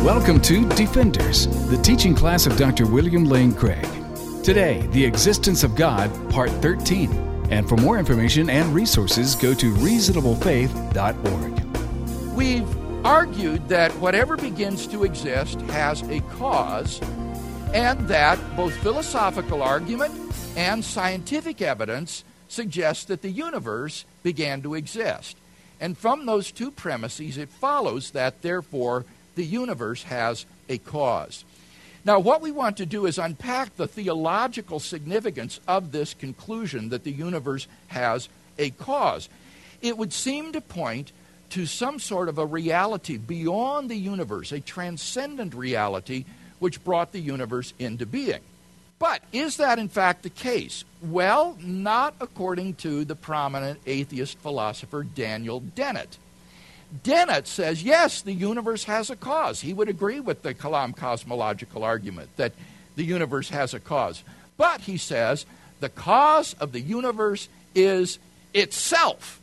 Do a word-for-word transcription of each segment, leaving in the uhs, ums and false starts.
Welcome to Defenders, the teaching class of Doctor William Lane Craig. Today, The Existence of God, Part thirteen. And for more information and resources, go to reasonable faith dot org. We've argued that whatever begins to exist has a cause, and that both philosophical argument and scientific evidence suggest that the universe began to exist. And from those two premises, it follows that, therefore, the universe has a cause. Now, what we want to do is unpack the theological significance of this conclusion that the universe has a cause. It would seem to point to some sort of a reality beyond the universe, a transcendent reality which brought the universe into being. But is that in fact the case? Well, not according to the prominent atheist philosopher Daniel Dennett. Dennett says, yes, the universe has a cause. He would agree with the Kalam cosmological argument that the universe has a cause. But, he says, the cause of the universe is itself.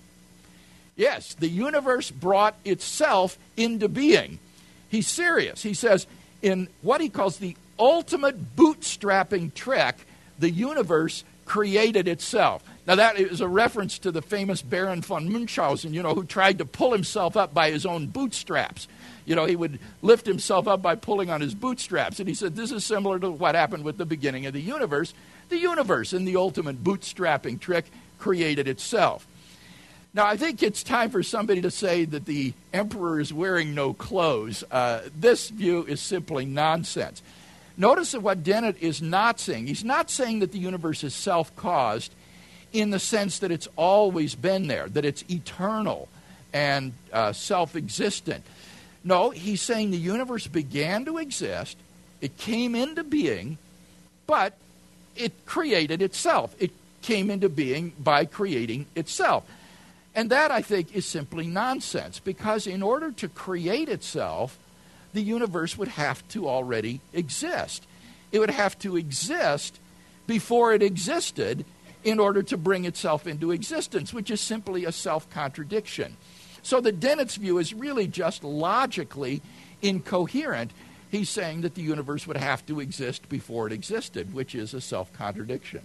Yes, the universe brought itself into being. He's serious. He says, in what he calls the ultimate bootstrapping trick, the universe created itself. Now, that is a reference to the famous Baron von Munchausen, you know, who tried to pull himself up by his own bootstraps. You know, he would lift himself up by pulling on his bootstraps. And he said this is similar to what happened with the beginning of the universe. The universe, in the ultimate bootstrapping trick, created itself. Now, I think it's time for somebody to say that the emperor is wearing no clothes. Uh, this view is simply nonsense. Notice that what Dennett is not saying. He's not saying that the universe is self-caused in the sense that it's always been there, that it's eternal and uh, self-existent. No, he's saying the universe began to exist, it came into being, but it created itself. It came into being by creating itself. And that, I think, is simply nonsense, because in order to create itself, the universe would have to already exist. It would have to exist before it existed in order to bring itself into existence, which is simply a self-contradiction. So the Dennett's view is really just logically incoherent. He's saying that the universe would have to exist before it existed, which is a self-contradiction.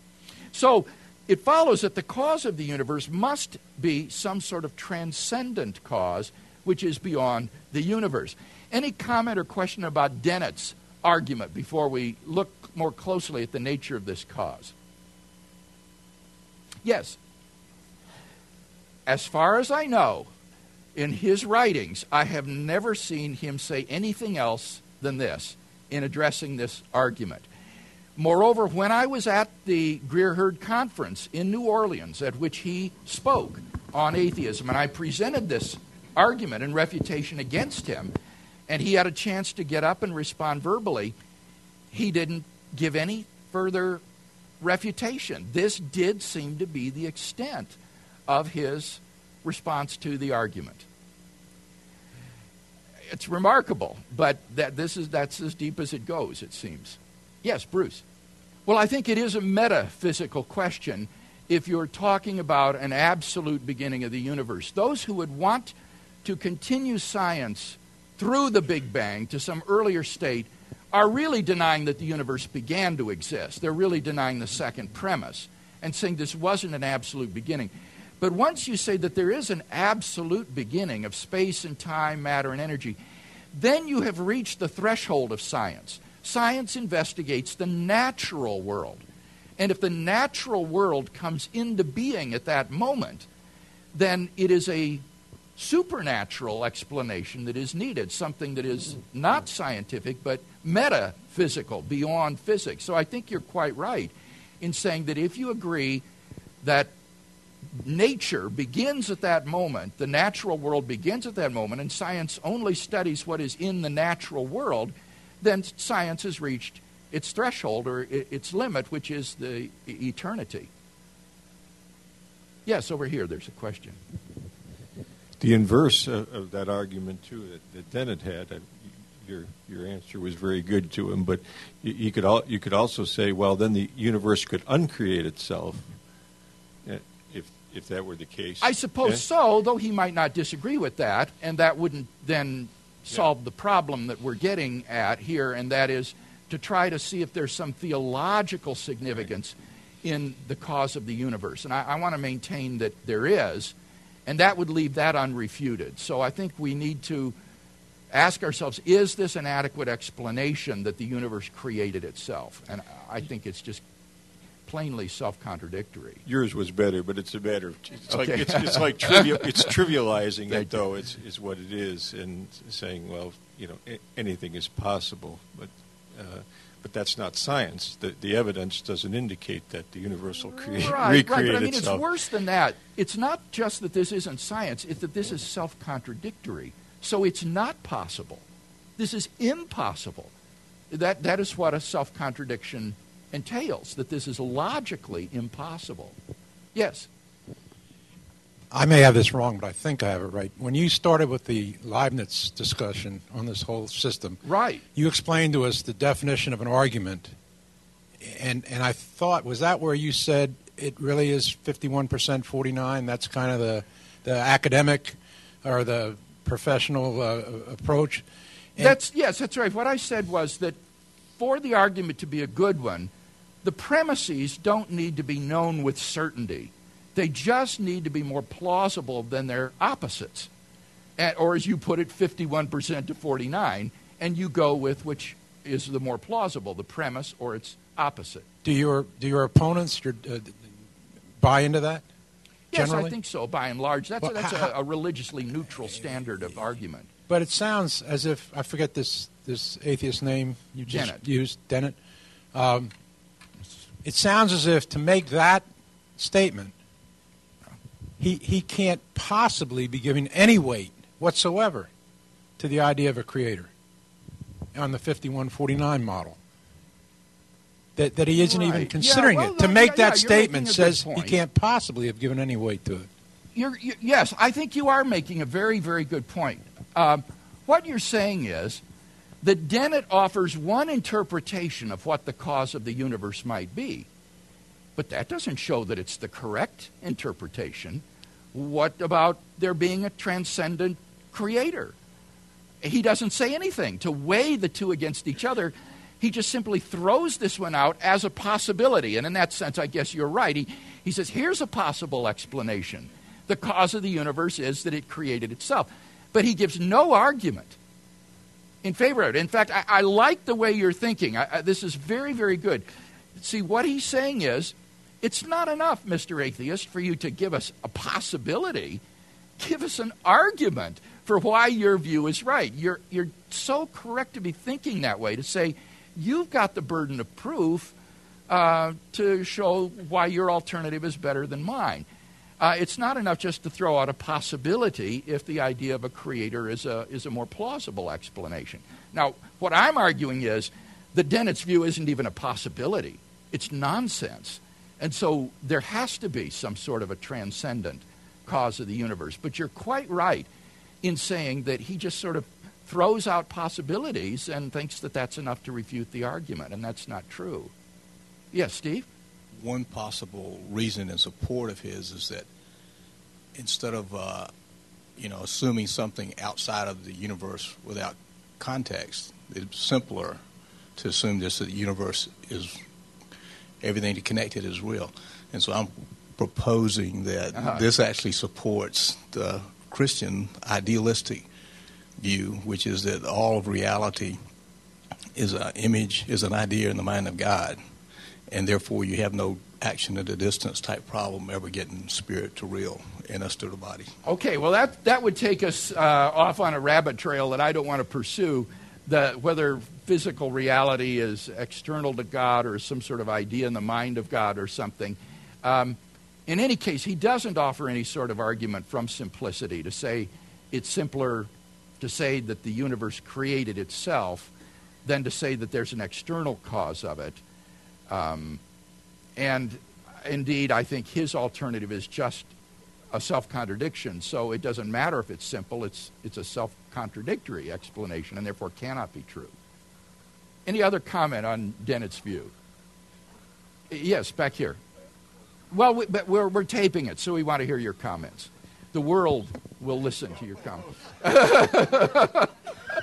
So it follows that the cause of the universe must be some sort of transcendent cause, which is beyond the universe. Any comment or question about Dennett's argument before we look more closely at the nature of this cause? Yes. As far as I know, in his writings, I have never seen him say anything else than this in addressing this argument. Moreover, when I was at the Greer-Hurd Conference in New Orleans, at which he spoke on atheism, and I presented this argument and refutation against him, and he had a chance to get up and respond verbally, he didn't give any further refutation. This did seem to be the extent of his response to the argument. It's remarkable, but that this is that's as deep as it goes, it seems. Yes, Bruce. Well, I think it is a metaphysical question if you're talking about an absolute beginning of the universe. Those who would want to continue science through the Big Bang to some earlier state are really denying that the universe began to exist. They're really denying the second premise and saying this wasn't an absolute beginning. But once you say that there is an absolute beginning of space and time, matter and energy, then you have reached the threshold of science. Science investigates the natural world. And if the natural world comes into being at that moment, then it is a supernatural explanation that is needed, something that is not scientific but metaphysical, beyond physics. So I think you're quite right in saying that if you agree that nature begins at that moment, the natural world begins at that moment, and science only studies what is in the natural world, then science has reached its threshold or its limit, which is the eternity. Yes, over here there's a question. The inverse of, of that argument, too, that, that Dennett had, uh, your your answer was very good to him, but you, you could al- you could also say, well, then the universe could uncreate itself, uh, if if that were the case. I suppose yeah? so, though he might not disagree with that, and that wouldn't then solve the problem that we're getting at here, and that is to try to see if there's some theological significance in the cause of the universe. And I, I want to maintain that there is, and that would leave that unrefuted. So I think we need to ask ourselves, is this an adequate explanation that the universe created itself? And I think it's just plainly self-contradictory. Yours was better, but it's a matter of it's Okay. like it's, it's like trivial, it's trivializing Thank it though. It's is what it is, and saying, well, you know, a- anything is possible, but uh, but that's not science. The the evidence doesn't indicate that the universe will create Right, recreate right, but I mean, itself. it's worse than that. It's not just that this isn't science, it's that this is self-contradictory. So it's not possible. This is impossible. That That is what a self-contradiction entails, that this is logically impossible. Yes? I may have this wrong, but I think I have it right. When you started with the Leibniz discussion on this whole system, Right. you explained to us the definition of an argument, and and I thought, was that where you said it really is fifty-one percent, forty-nine? That's kind of the, the academic or the professional uh, approach? And That's yes, that's right. What I said was that for the argument to be a good one, the premises don't need to be known with certainty. They just need to be more plausible than their opposites. And, or as you put it, fifty-one percent to forty-nine, and you go with which is the more plausible, the premise or its opposite. do your do your opponents your, uh, buy into that? Yes, Generally? I think so, by and large. That's, Well, a, that's how- a, a religiously neutral standard of argument. But it sounds as if, I forget this, this atheist name you just Dennett. used, Dennett. Um, it sounds as if to make that statement, he, he can't possibly be giving any weight whatsoever to the idea of a creator on the fifty-one forty-nine model. That, that he isn't even Right. considering Yeah, well, it. To no, make yeah, that yeah, you're making statement a good says he point. can't possibly have given any weight to it. You're, you, yes, I think you are making a very, very good point. Um, what you're saying is that Dennett offers one interpretation of what the cause of the universe might be, but that doesn't show that it's the correct interpretation. What about there being a transcendent creator? He doesn't say anything to weigh the two against each other. He just simply throws this one out as a possibility. And in that sense, I guess you're right. He, he says, here's a possible explanation. The cause of the universe is that it created itself. But he gives no argument in favor of it. In fact, I, I like the way you're thinking. I, I, this is very, very good. See, what he's saying is, it's not enough, Mister Atheist, for you to give us a possibility. Give us an argument for why your view is right. You're, you're so correct to be thinking that way, to say you've got the burden of proof uh, to show why your alternative is better than mine. Uh, it's not enough just to throw out a possibility if the idea of a creator is a, is a more plausible explanation. Now, what I'm arguing is that Dennett's view isn't even a possibility. It's nonsense. And so there has to be some sort of a transcendent cause of the universe. But you're quite right in saying that he just sort of throws out possibilities and thinks that that's enough to refute the argument, and that's not true. Yes, Steve? One possible reason in support of his is that instead of, uh, you know, assuming something outside of the universe without context, it's simpler to assume just that the universe is, everything connected is real. And so I'm proposing that Uh-huh. this actually supports the Christian idealistic view, which is that all of reality is an image, is an idea in the mind of God. And therefore, you have no action at a distance type problem ever getting spirit to real and us to the body. Okay, well, that, that would take us uh, off on a rabbit trail that I don't want to pursue, the, whether physical reality is external to God or some sort of idea in the mind of God or something. Um, in any case, he doesn't offer any sort of argument from simplicity to say it's simpler to say that the universe created itself than to say that there's an external cause of it. Um, and indeed, I think his alternative is just a self-contradiction. So it doesn't matter if it's simple. It's, it's a self-contradictory explanation and therefore cannot be true. Any other comment on Dennett's view? Yes, back here. Well, we, but we're, we're taping it, so we want to hear your comments. The world will listen to your comments.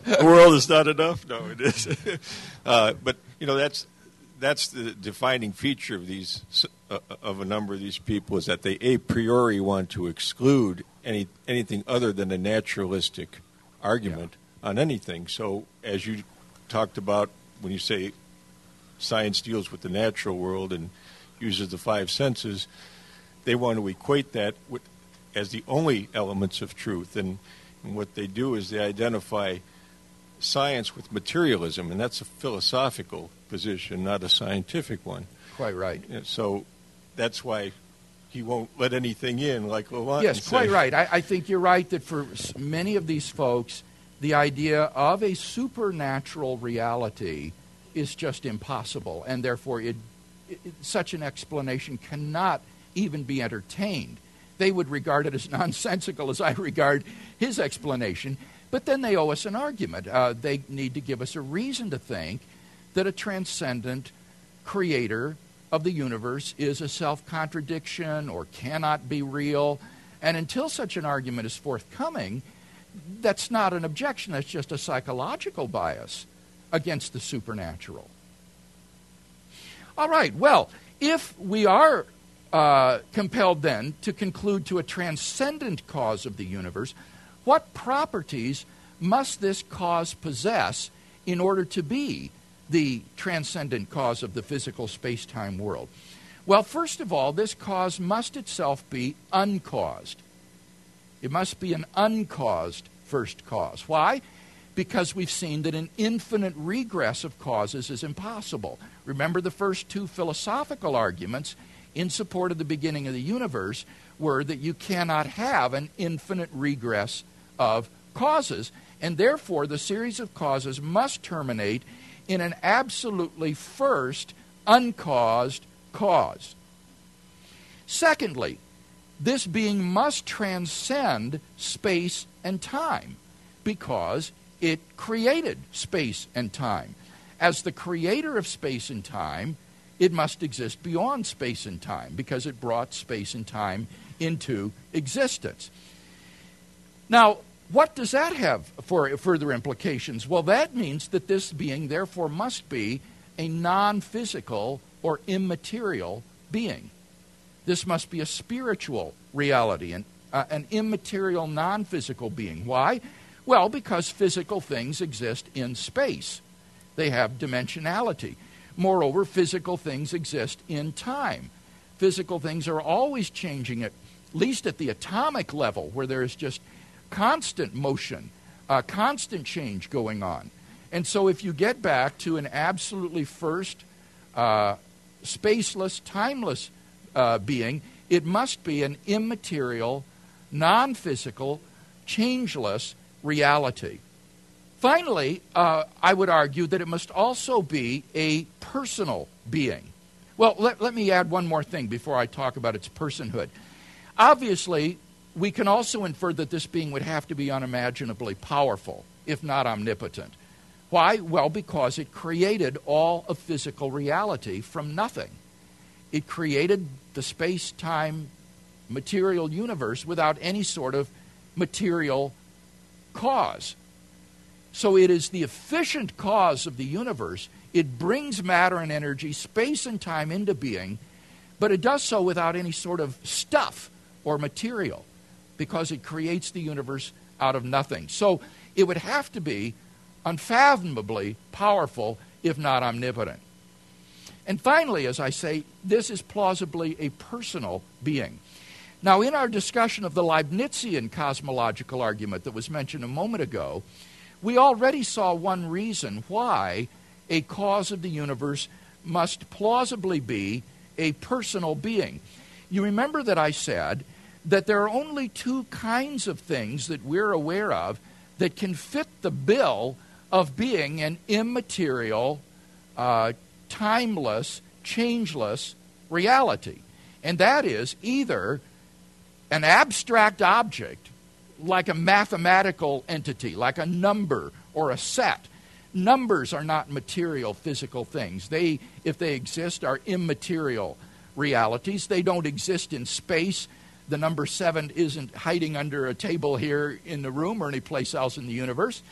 the world is not enough. No, it is. uh, but you know, that's that's the defining feature of these uh, of a number of these people, is that they a priori want to exclude any anything other than a naturalistic argument yeah. on anything. So, as you talked about when you say science deals with the natural world and uses the five senses, they want to equate that with, as the only elements of truth. And, and what they do is they identify science with materialism, and that's a philosophical position, not a scientific one. Quite right. So that's why he won't let anything in, like Lewontin Yes, said. quite right. I, I think you're right that for many of these folks, the idea of a supernatural reality is just impossible, and therefore it, it, such an explanation cannot even be entertained. They would regard it as nonsensical, as I regard his explanation, but then they owe us an argument. Uh, they need to give us a reason to think that a transcendent creator of the universe is a self-contradiction or cannot be real. And until such an argument is forthcoming, that's not an objection. That's just a psychological bias against the supernatural. All right, well, if we are uh, compelled then to conclude to a transcendent cause of the universe, what properties must this cause possess in order to be the transcendent cause of the physical space-time world? Well, first of all, this cause must itself be uncaused. It must be an uncaused first cause. Why? Because we've seen that an infinite regress of causes is impossible. Remember, the first two philosophical arguments in support of the beginning of the universe were that you cannot have an infinite regress of causes, and therefore the series of causes must terminate in an absolutely first uncaused cause. Secondly, this being must transcend space and time because it created space and time. As the creator of space and time, it must exist beyond space and time because it brought space and time into existence. Now, what does that have for further implications? Well, that means that this being therefore must be a non-physical or immaterial being. This must be a spiritual reality, an, uh, an immaterial, non-physical being. Why? Well, because physical things exist in space. They have dimensionality. Moreover, physical things exist in time. Physical things are always changing, at least at the atomic level, where there is just constant motion, uh, constant change going on. And so if you get back to an absolutely first uh, spaceless, timeless uh, being, it must be an immaterial, non-physical, changeless reality. Finally, uh, I would argue that it must also be a personal being. Well, let, let me add one more thing before I talk about its personhood. Obviously, we can also infer that this being would have to be unimaginably powerful, if not omnipotent. Why? Well, because it created all of physical reality from nothing. It created the space-time material universe without any sort of material cause. So it is the efficient cause of the universe. It brings matter and energy, space and time into being, but it does so without any sort of stuff or material, because it creates the universe out of nothing. So it would have to be unfathomably powerful, if not omnipotent. And finally, as I say, this is plausibly a personal being. Now, in our discussion of the Leibnizian cosmological argument that was mentioned a moment ago, we already saw one reason why a cause of the universe must plausibly be a personal being. You remember that I said that there are only two kinds of things that we're aware of that can fit the bill of being an immaterial, uh, timeless, changeless reality. And that is either an abstract object, like a mathematical entity, like a number or a set. Numbers are not material physical things. They, if they exist, are immaterial realities. They don't exist in space. The number seven isn't hiding under a table here in the room or anyplace else in the universe.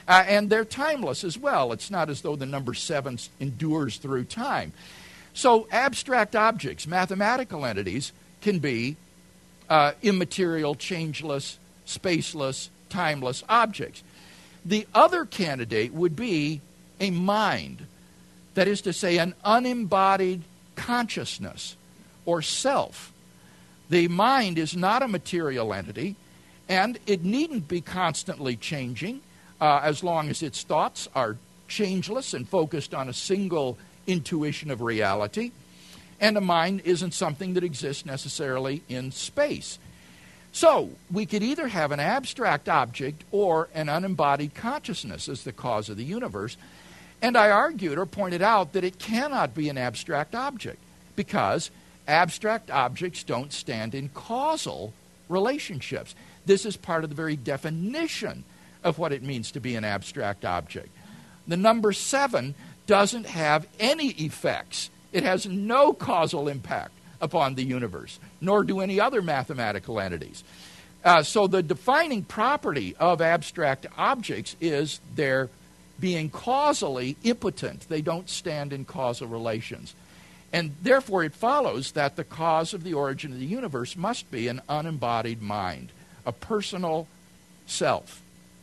Uh, and they're timeless as well. It's not as though the number seven endures through time. So abstract objects, mathematical entities, can be uh, immaterial, changeless, spaceless, timeless objects. The other candidate would be a mind, that is to say, an unembodied consciousness or self. The mind is not a material entity, and it needn't be constantly changing uh, as long as its thoughts are changeless and focused on a single intuition of reality. And a mind isn't something that exists necessarily in space. So we could either have an abstract object or an unembodied consciousness as the cause of the universe. And I argued or pointed out that it cannot be an abstract object because abstract objects don't stand in causal relationships. This is part of the very definition of what it means to be an abstract object. The number seven doesn't have any effects. It has no causal impact upon the universe, nor do any other mathematical entities. Uh, so the defining property of abstract objects is their being causally impotent. They don't stand in causal relations. And therefore it follows that the cause of the origin of the universe must be an unembodied mind, a personal self.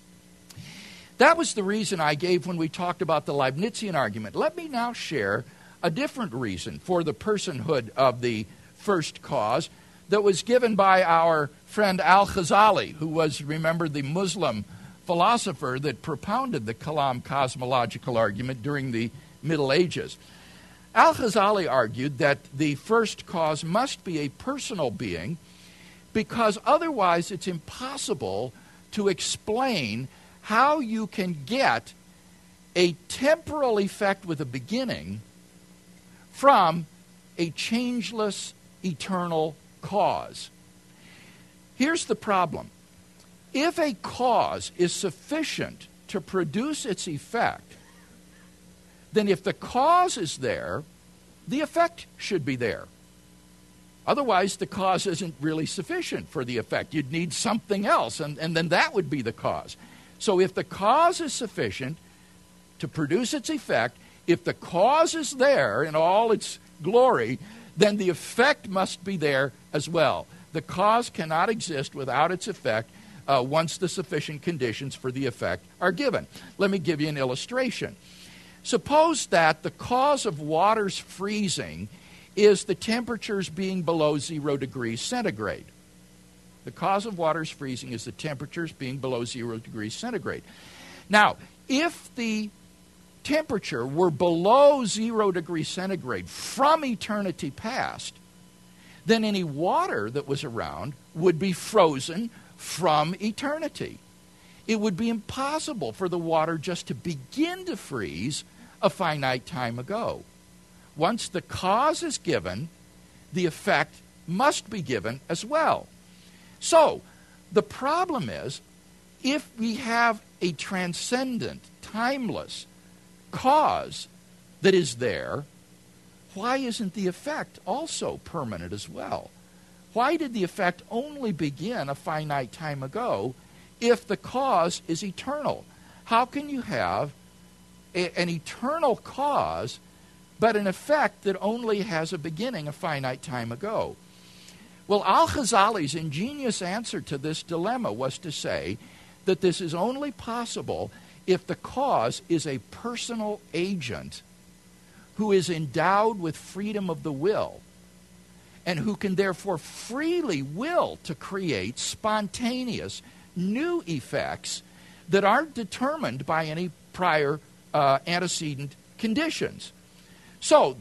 That was the reason I gave when we talked about the Leibnizian argument. Let me now share a different reason for the personhood of the first cause that was given by our friend Al-Ghazali, who was, remember, the Muslim philosopher that propounded the Kalam cosmological argument during the Middle Ages. Al-Ghazali argued that the first cause must be a personal being because otherwise it's impossible to explain how you can get a temporal effect with a beginning from a changeless, eternal cause. Here's the problem. If a cause is sufficient to produce its effect, then if the cause is there, the effect should be there. Otherwise, the cause isn't really sufficient for the effect. You'd need something else, and, and then that would be the cause. So if the cause is sufficient to produce its effect, if the cause is there in all its glory, then the effect must be there as well. The cause cannot exist without its effect uh, once the sufficient conditions for the effect are given. Let me give you an illustration. Suppose that the cause of water's freezing is the temperatures being below zero degrees centigrade. The cause of water's freezing is the temperatures being below zero degrees centigrade. Now, if the temperature were below zero degrees centigrade from eternity past, then any water that was around would be frozen from eternity. It would be impossible for the water just to begin to freeze a finite time ago. Once the cause is given, the effect must be given as well. So, the problem is, if we have a transcendent, timeless cause that is there, why isn't the effect also permanent as well? Why did the effect only begin a finite time ago if the cause is eternal? How can you have a, an eternal cause but an effect that only has a beginning a finite time ago? Well, Al-Ghazali's ingenious answer to this dilemma was to say that this is only possible if the cause is a personal agent who is endowed with freedom of the will and who can therefore freely will to create spontaneous new effects that aren't determined by any prior uh, antecedent conditions. So,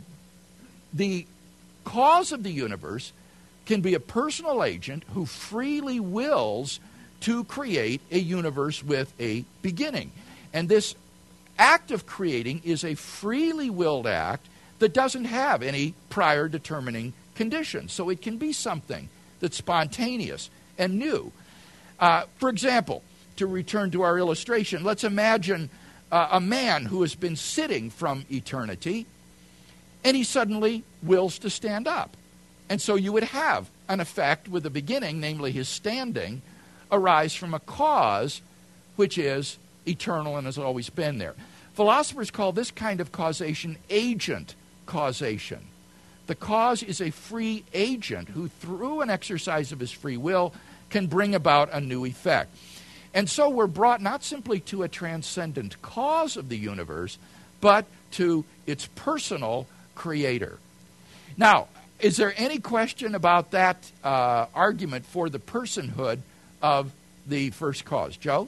the cause of the universe can be a personal agent who freely wills to create a universe with a beginning. And this act of creating is a freely willed act that doesn't have any prior determining conditions. So it can be something that's spontaneous and new. Uh, for example, to return to our illustration, let's imagine uh, a man who has been sitting from eternity, and he suddenly wills to stand up. And so you would have an effect with a beginning, namely his standing, arise from a cause which is eternal and has always been there. Philosophers call this kind of causation agent causation. The cause is a free agent who, through an exercise of his free will, can bring about a new effect. And so we're brought not simply to a transcendent cause of the universe, but to its personal creator. Now, is there any question about that uh, argument for the personhood of the first cause? Joe?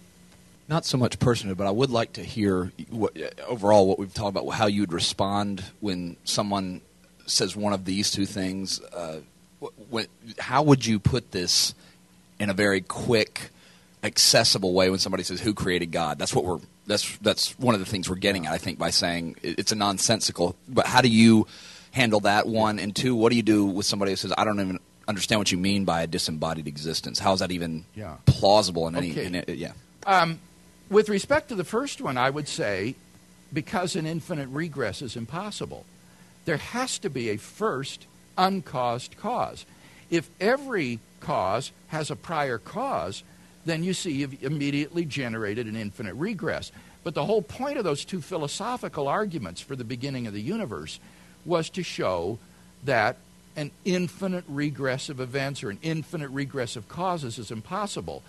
Not so much personhood, but I would like to hear what, overall what we've talked about, how you'd respond when someone says one of these two things. Uh, when, how would you put this in a very quick, accessible way when somebody says, "Who created God?" That's what we're. That's that's one of the things we're getting at, I think, by saying it's a nonsensical. But how do you handle that, one? And two, what do you do with somebody who says, "I don't even understand what you mean by a disembodied existence"? How is that even yeah. plausible in any? Okay. In it, yeah. Um, with respect to the first one, I would say, because an infinite regress is impossible, there has to be a first uncaused cause. If every cause has a prior cause, then you see you've immediately generated an infinite regress. But the whole point of those two philosophical arguments for the beginning of the universe was to show that an infinite regress of events or an infinite regress of causes is impossible.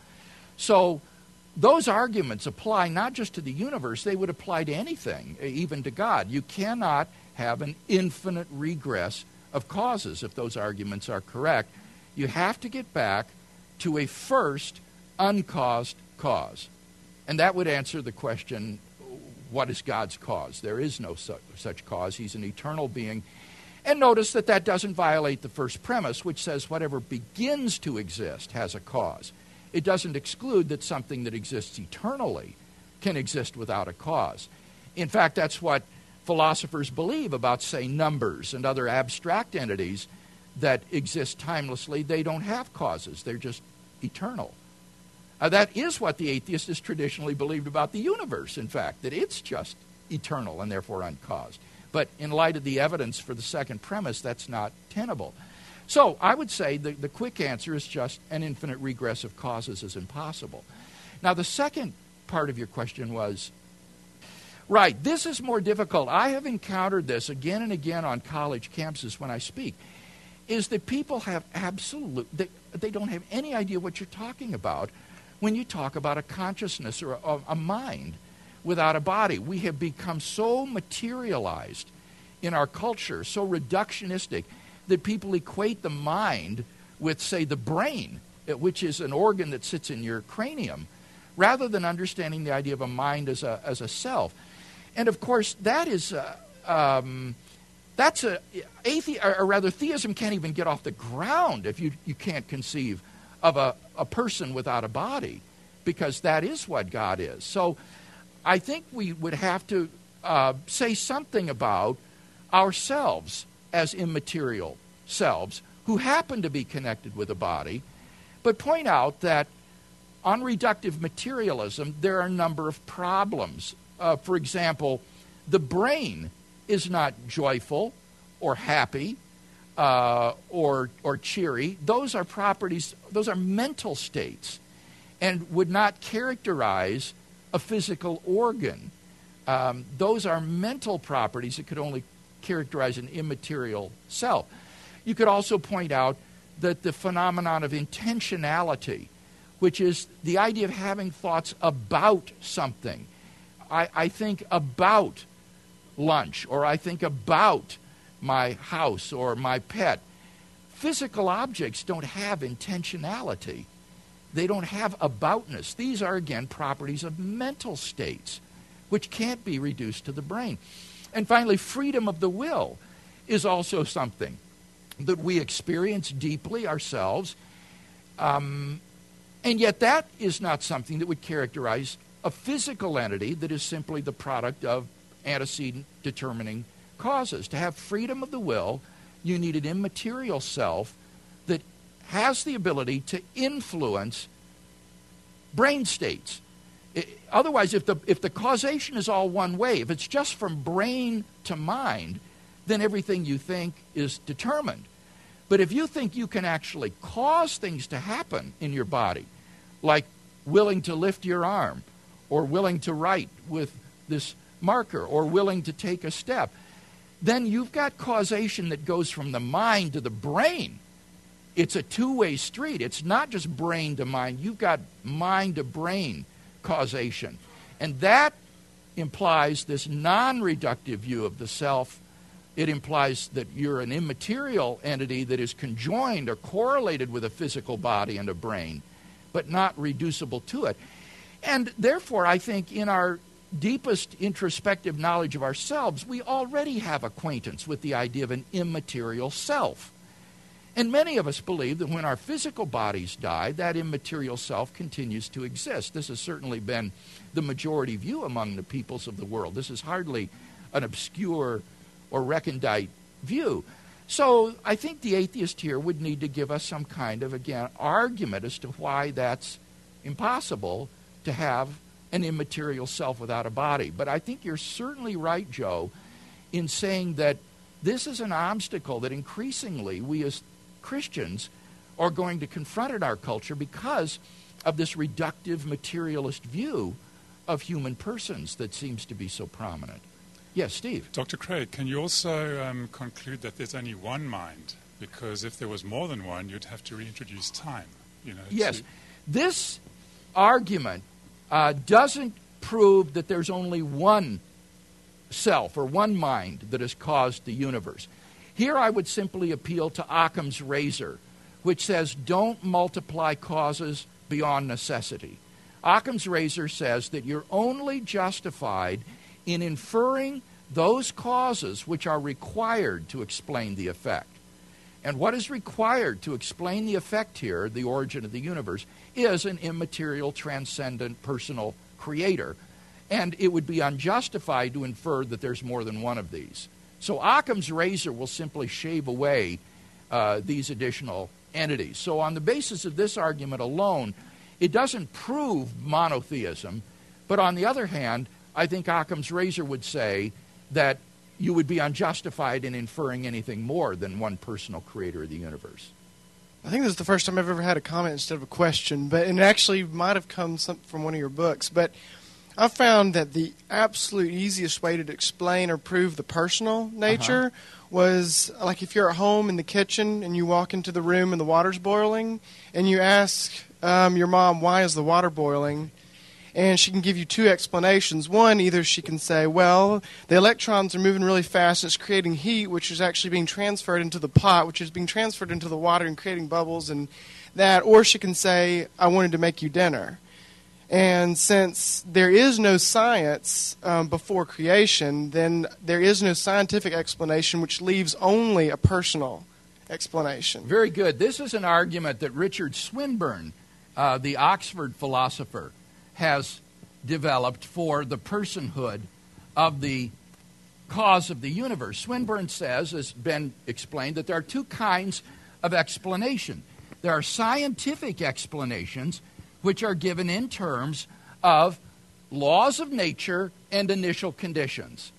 So those arguments apply not just to the universe, they would apply to anything, even to God. You cannot have an infinite regress of causes if those arguments are correct. You have to get back to a first uncaused cause. And that would answer the question, what is God's cause? There is no su- such cause. He's an eternal being. And notice that that doesn't violate the first premise, which says whatever begins to exist has a cause. It doesn't exclude that something that exists eternally can exist without a cause. In fact, that's what philosophers believe about, say, numbers and other abstract entities that exist timelessly. They don't have causes. They're just eternal. Uh, that is what the atheist has traditionally believed about the universe, in fact, that it's just eternal and therefore uncaused. But in light of the evidence for the second premise, that's not tenable. So I would say the, the quick answer is just an infinite regress of causes is impossible. Now, the second part of your question was, right, this is more difficult. I have encountered this again and again on college campuses when I speak, is that people have absolute, they, they don't have any idea what you're talking about when you talk about a consciousness or a, a mind without a body. We have become so materialized in our culture, so reductionistic, that people equate the mind with, say, the brain, which is an organ that sits in your cranium, rather than understanding the idea of a mind as a as a self. And of course, that is uh, um, that's a athe- or rather theism can't even get off the ground if you you can't conceive of a, a person without a body, because that is what God is. So I think we would have to uh, say something about ourselves as immaterial selves who happen to be connected with a body, but point out that on reductive materialism, there are a number of problems. Uh, for example, the brain is not joyful or happy uh, or or cheery. Those are properties, those are mental states, and would not characterize a physical organ. Um, those are mental properties that could only characterize an immaterial self. You could also point out that the phenomenon of intentionality, which is the idea of having thoughts about something. I, I think about lunch, or I think about my house or my pet. Physical objects don't have intentionality. They don't have aboutness. These are, again, properties of mental states, which can't be reduced to the brain. And finally, freedom of the will is also something that we experience deeply ourselves. Um, and yet that is not something that would characterize a physical entity that is simply the product of antecedent determining causes. To have freedom of the will, you need an immaterial self that has the ability to influence brain states. It, otherwise, if the if the causation is all one way, if it's just from brain to mind, then everything you think is determined. But if you think you can actually cause things to happen in your body, like willing to lift your arm, or willing to write with this marker, or willing to take a step, then you've got causation that goes from the mind to the brain. It's a two-way street. It's not just brain to mind. You've got mind to brain causation. And that implies this non-reductive view of the self. It implies that you're an immaterial entity that is conjoined or correlated with a physical body and a brain, but not reducible to it. And therefore, I think in our deepest introspective knowledge of ourselves, we already have acquaintance with the idea of an immaterial self. And many of us believe that when our physical bodies die, that immaterial self continues to exist. This has certainly been the majority view among the peoples of the world. This is hardly an obscure or recondite view. So I think the atheist here would need to give us some kind of, again, argument as to why that's impossible to have an immaterial self without a body. But I think you're certainly right, Joe, in saying that this is an obstacle that increasingly we as Christians are going to confront in our culture because of this reductive materialist view of human persons that seems to be so prominent. Yes, Steve. Doctor Craig, can you also um, conclude that there's only one mind? Because if there was more than one, you'd have to reintroduce time. You know. Yes. To... This argument uh, doesn't prove that there's only one self or one mind that has caused the universe. Here I would simply appeal to Occam's razor, which says don't multiply causes beyond necessity. Occam's razor says that you're only justified in inferring those causes which are required to explain the effect. And what is required to explain the effect here, the origin of the universe, is an immaterial, transcendent, personal creator. And it would be unjustified to infer that there's more than one of these. So Occam's razor will simply shave away uh, these additional entities. So on the basis of this argument alone, it doesn't prove monotheism, but on the other hand, I think Occam's razor would say that you would be unjustified in inferring anything more than one personal creator of the universe. I think this is the first time I've ever had a comment instead of a question, but and it actually might have come some, from one of your books. But I found that the absolute easiest way to explain or prove the personal nature uh-huh. was like if you're at home in the kitchen and you walk into the room and the water's boiling, and you ask um, your mom, why is the water boiling? And she can give you two explanations. One, either she can say, well, the electrons are moving really fast, and it's creating heat, which is actually being transferred into the pot, which is being transferred into the water and creating bubbles and that. Or she can say, I wanted to make you dinner. And since there is no science um, before creation, then there is no scientific explanation, which leaves only a personal explanation. Very good. This is an argument that Richard Swinburne, uh, the Oxford philosopher, has developed for the personhood of the cause of the universe. Swinburne says, as been explained, that there are two kinds of explanation. There are scientific explanations, which are given in terms of laws of nature and initial conditions.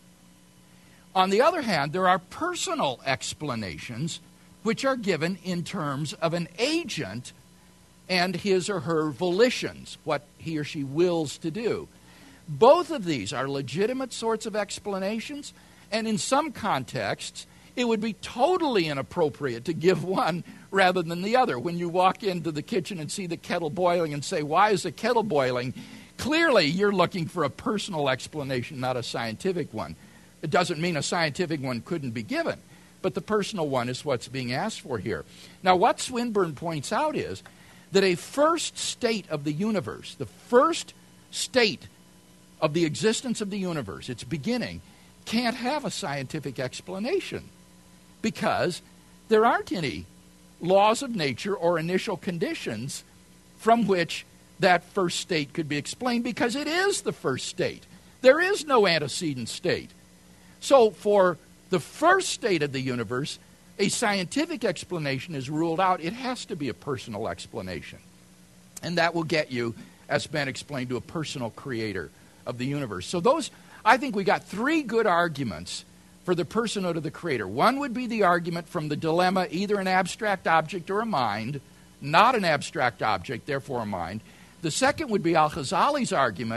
On the other hand, there are personal explanations, which are given in terms of an agent and his or her volitions, what he or she wills to do. Both of these are legitimate sorts of explanations, and in some contexts, it would be totally inappropriate to give one rather than the other. When you walk into the kitchen and see the kettle boiling and say, why is the kettle boiling? Clearly, you're looking for a personal explanation, not a scientific one. It doesn't mean a scientific one couldn't be given, but the personal one is what's being asked for here. Now, what Swinburne points out is that a first state of the universe, the first state of the existence of the universe, its beginning, can't have a scientific explanation because there aren't any laws of nature or initial conditions from which that first state could be explained, because it is the first state. There is no antecedent state. So for the first state of the universe, a scientific explanation is ruled out. It has to be a personal explanation. And that will get you, as Ben explained, to a personal creator of the universe. So those, I think we got three good arguments for the personhood of the creator. One would be the argument from the dilemma, either an abstract object or a mind, not an abstract object, therefore a mind. The second would be Al-Ghazali's argument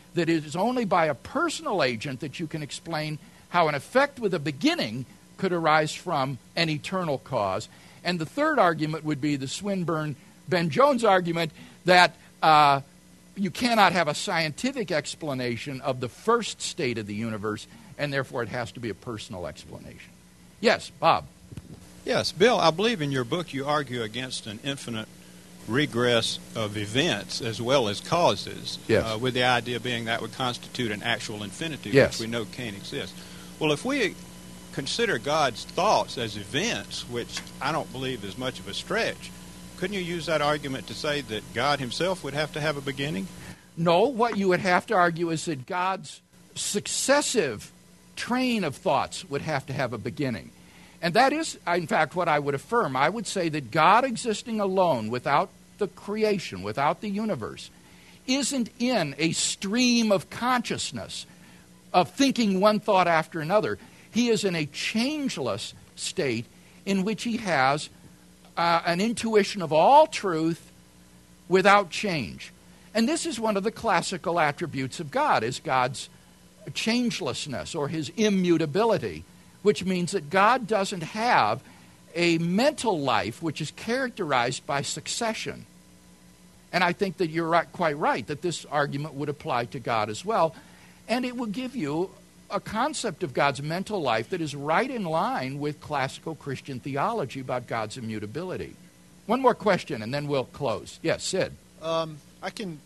that it is only by a personal agent that you can explain how an effect with a beginning could arise from an eternal cause. And the third argument would be the Swinburne-Ben Jones argument that uh, you cannot have a scientific explanation of the first state of the universe, and therefore it has to be a personal explanation. Yes, Bob. Yes, Bill, I believe in your book you argue against an infinite regress of events as well as causes, yes. uh, with the idea being that would constitute an actual infinity, yes. which we know can't exist. Well, if we consider God's thoughts as events, which I don't believe is much of a stretch, couldn't you use that argument to say that God himself would have to have a beginning? No, what you would have to argue is that God's successive train of thoughts would have to have a beginning. And that is, in fact, what I would affirm. I would say that God existing alone, without the creation, without the universe, isn't in a stream of consciousness, of thinking one thought after another. He is in a changeless state in which he has uh, an intuition of all truth without change. And this is one of the classical attributes of God, is God's changelessness or his immutability, which means that God doesn't have a mental life which is characterized by succession. And I think that you're right, quite right, that this argument would apply to God as well. And it will give you a concept of God's mental life that is right in line with classical Christian theology about God's immutability. One more question, and then we'll close. Yes, Sid. Um, I can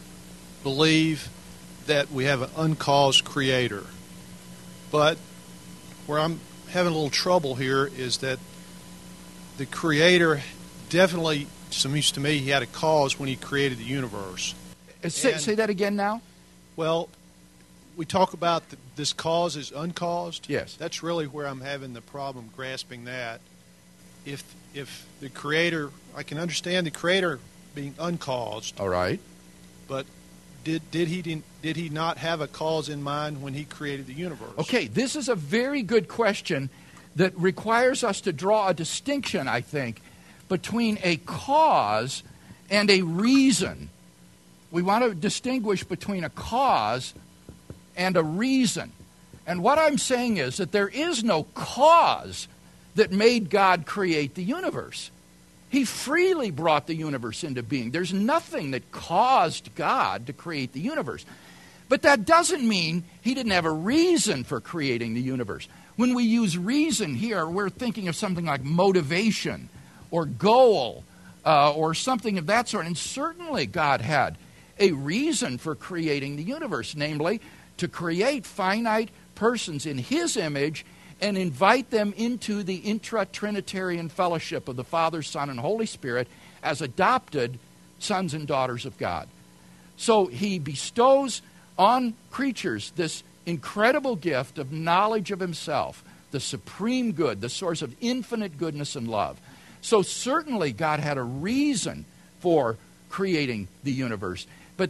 believe that we have an uncaused creator, but where I'm having a little trouble here is that the creator definitely, seems to me, he had a cause when he created the universe. Say, and, say that again now. Well, we talk about the, this cause is uncaused. Yes. That's really where I'm having the problem grasping that. If if the creator, I can understand the creator being uncaused. All right. But did did he did he not have a cause in mind when he created the universe? Okay, this is a very good question that requires us to draw a distinction, I think, between a cause and a reason. We want to distinguish between a cause and a reason. And what I'm saying is that there is no cause that made God create the universe. He freely brought the universe into being. There's nothing that caused God to create the universe. But that doesn't mean he didn't have a reason for creating the universe. When we use reason here, we're thinking of something like motivation or goal uh, or something of that sort. And certainly God had a reason for creating the universe, namely to create finite persons in his image and invite them into the intra-Trinitarian fellowship of the Father, Son, and Holy Spirit as adopted sons and daughters of God. So he bestows on creatures this incredible gift of knowledge of himself, the supreme good, the source of infinite goodness and love. So certainly God had a reason for creating the universe, but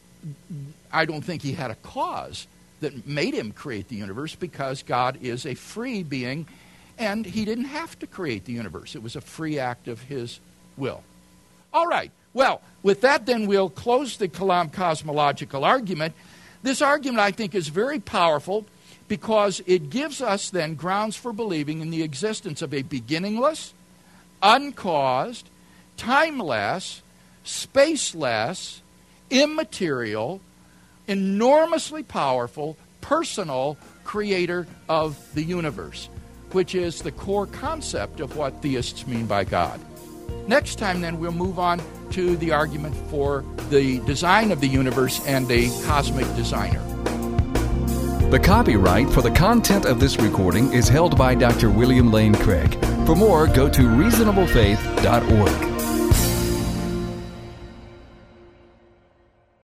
I don't think he had a cause that made him create the universe, because God is a free being and he didn't have to create the universe. It was a free act of his will. All right. Well, with that then we'll close the Kalam cosmological argument. This argument, I think, is very powerful because it gives us then grounds for believing in the existence of a beginningless, uncaused, timeless, spaceless, immaterial, enormously powerful, personal creator of the universe, which is the core concept of what theists mean by God. Next time, then, we'll move on to the argument for the design of the universe and a cosmic designer. The copyright for the content of this recording is held by Doctor William Lane Craig. For more, go to reasonable faith dot org.